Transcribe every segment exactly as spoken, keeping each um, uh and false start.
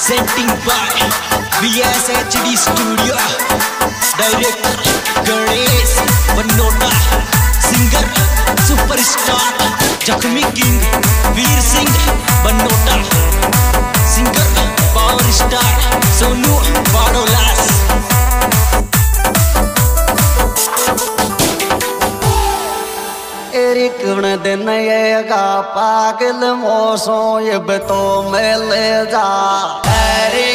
Presenting by V S H D Studio. Director Ganesh Banota. Singer Superstar Jakhmi King Veer Singh Banota. Singer Power Star Sonu Barolas. कौन दिन येगा पागल मौसों ये तो मिल जा अरे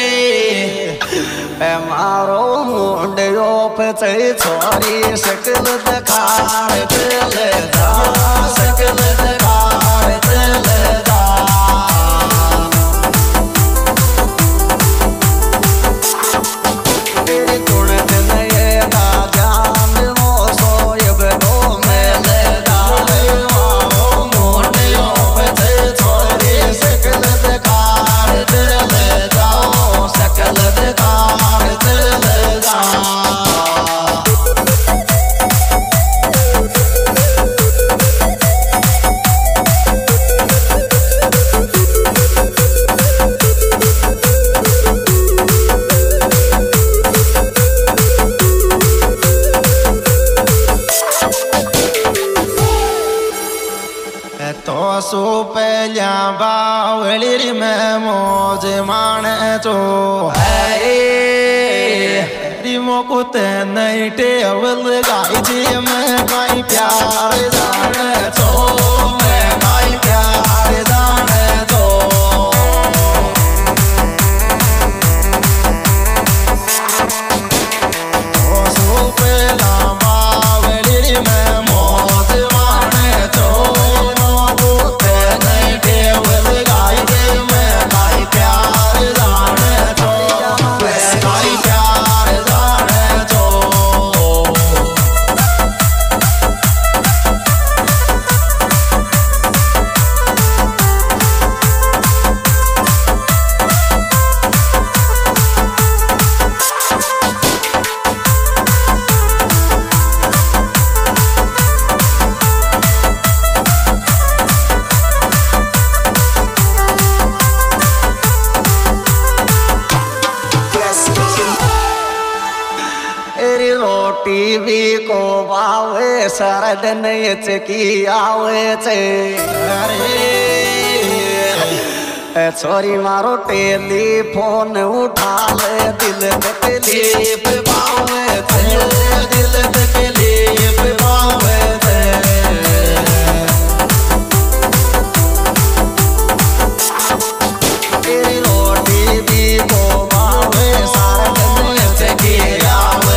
मारो मुंडियो पे छोरी शकल दिखार दिल जा शकल दिखार दिल जा तेरे कौन दिन येगा जान मौसों ये तो मिल सो पहलिया बावली में मौज माने चो रिमो कुते नहीं टेवल गाई जी मैं काई प्यार जाने चो मैं काई प्यार जाने चो सो पहला बावली में मौज माने चो टीवी को बावे सरद नच की आवे चे अरे छोरी मारो टेलीफोन उठा ले दिल तकलीफ बावे चे दिल तकलीफ बावे चे तेरी रोटी भी को बावे सरद नच की आवे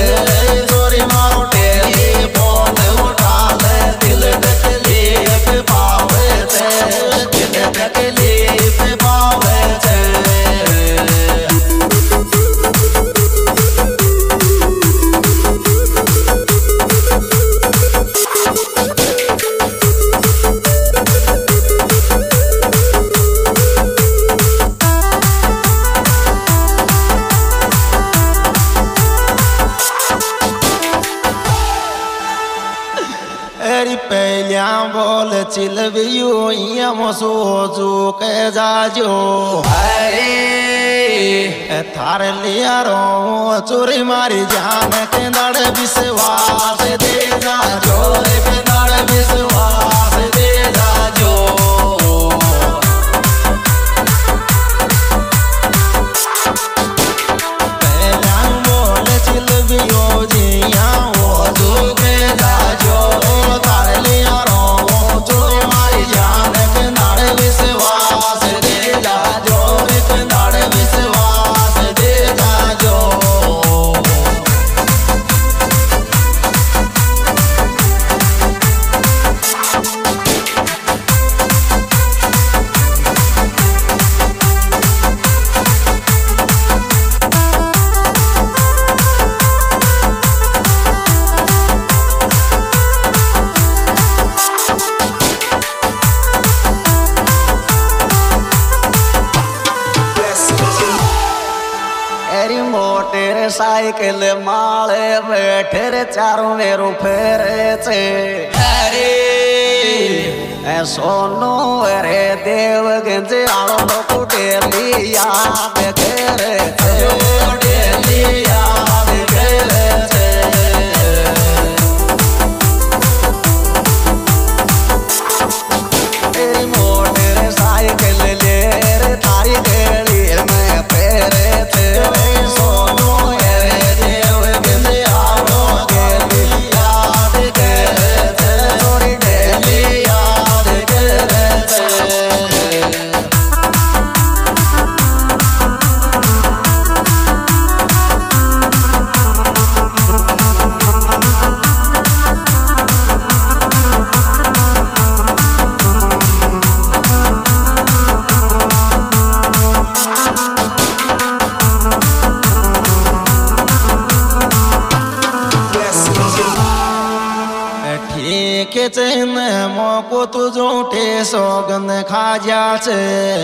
पहलिया बोल चिलवियो यम सोचो के जाजो अरे थार लिया रो चोरी मारी जान के दड़ विश्वास दे जाजो के दड़ विश्वास दे जाजो पहलिया बोल चिलवियो जिया वो जो के जाजो साइकिल माले बैठे रे चारों मेरो फेरे चे अरे सोनो रे देव गंज आलो तो कुटेली याद करे कुटेली याद करे तेरी मोटर साइकिल ले रे थारी गली में पेरे थे सोनो रे देव गंज आलो कुटेली याद करे थोड़ी डेली याद करे के चैन मोको तू झूठे सौगन खा जा छे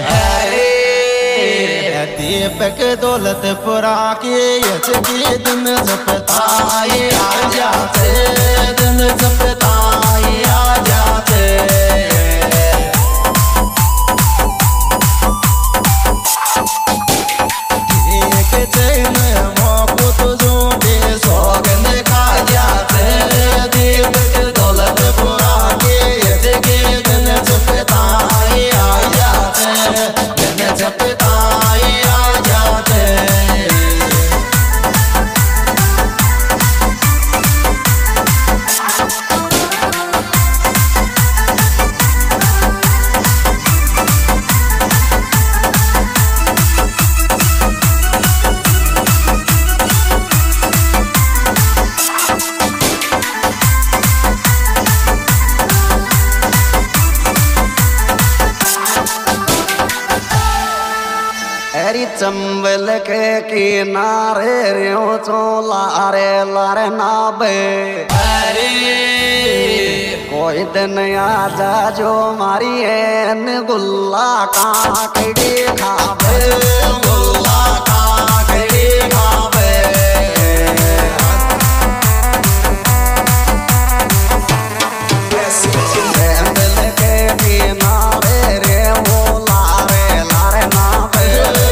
दीपक दौलत पुरा के यच के दिन जपताए आ जाते दिन जपताए आ जाते के चैन मोको तू झूठे सौगन खा जाते दीपक दौलत पुरा के यच के दिन जपताए आ जाते दिन जपताए आ जाते हरी चंबल के किनारे रियो चो लारे लारे नाबे अरे कोई दिन आ जा जो मारी एन गुल्ला काकड़ी खावे गुल्ला काकड़ी खावे चंबल के किनारे रे वो लारे लारे नाबे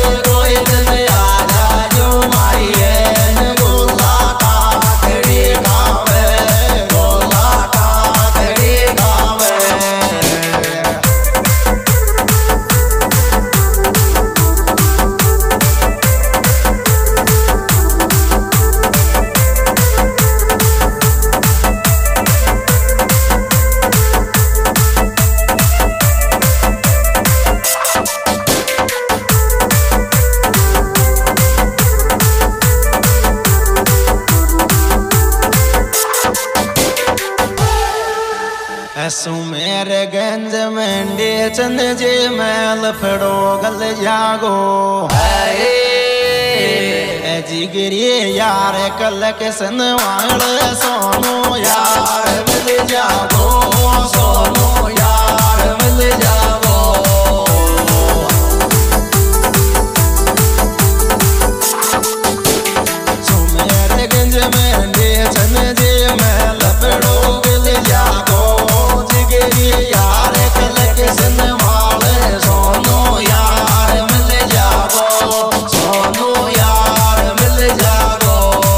सुमेर गंज मंडी चंद जी मैल फड़ो गल जागो जिगरी यार कल के सनवाल सोनो यार मिल जागो सोनो यार मिल जागो सुमेर गंज मंडी चंद जी मैल फड़ो गल जागो यार कल के सनवाल सोनो यार मिल जागो सोनो यार मिल जागो।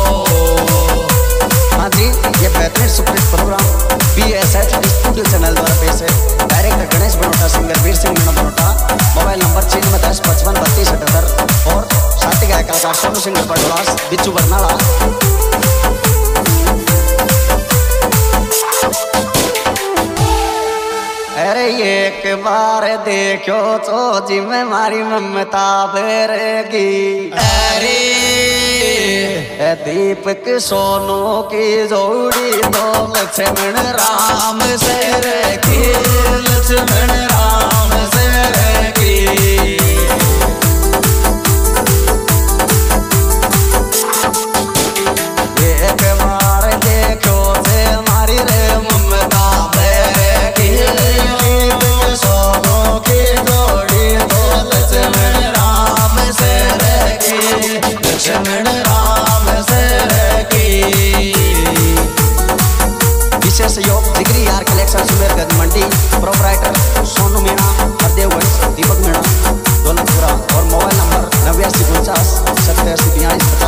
हाँ जी, ये बेहतरीन superhit programme B S H studio channel द्वारा पेश है। Director Ganesh Banota, singer Veer Singh Meena Banota. Mobile number छियानवे दस पचपन बत्तीस अठहत्तर और साथी गायक कलाकार सोनू सिंगर बड़ोलास बिच्छू बरनाला। अरे एक बार देखो तो जी में मारी ममता बेरेगी अरे दीपक सोनू की जोड़ी तो लक्ष्मण राम से रेगी लक्ष्मण राम से रेगी एक बार देखो से मारी रे ममता बेरेगी सोनू की जोड़ी तो लक्ष्मण राम से रेगी लक्ष्मण राम से रेगी। विशेष योग जिगरी यार कलेक्शन सुमेरगंज मंडी प्रोपराइटर अस्सी बयालीस